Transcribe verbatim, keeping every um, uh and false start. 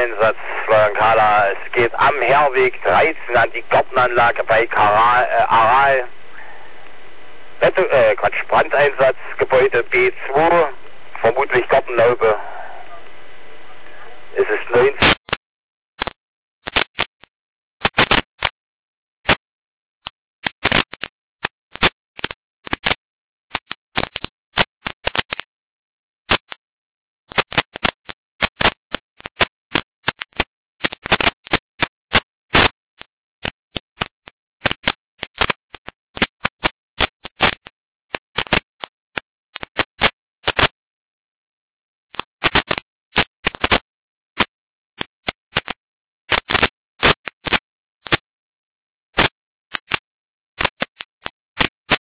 Einsatz, Florian Kahler. Es geht am Herweg dreizehn an die Gartenanlage bei Karal, äh, Aral. Rettung, äh, Quatsch, Brandeinsatz, Gebäude B zwei, vermutlich Gartenlaube. Es ist neunzehn.